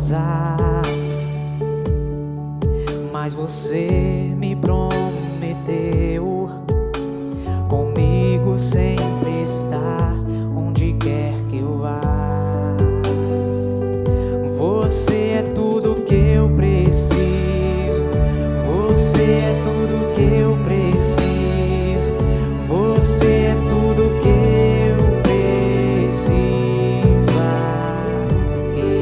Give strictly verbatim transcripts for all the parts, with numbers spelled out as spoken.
rosas, mas você me prometeu comigo sempre estar onde quer que eu vá. Você é tudo que eu preciso, você é tudo que eu preciso, você é tudo que eu preciso aqui.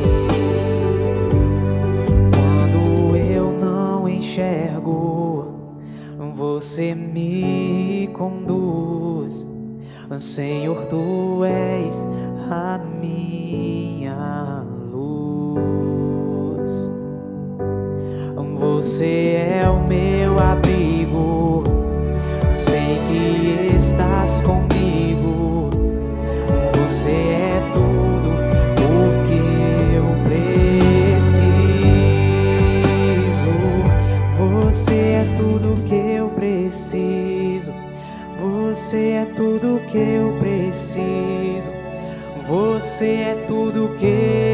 Quando eu não enxergo, você me conduz. Senhor, tu és a minha luz. Você é o meu abrigo, sei que estás comigo. Você é tudo o que eu preciso. Você é tudo que eu preciso. Você é tudo que eu preciso. Você é tudo que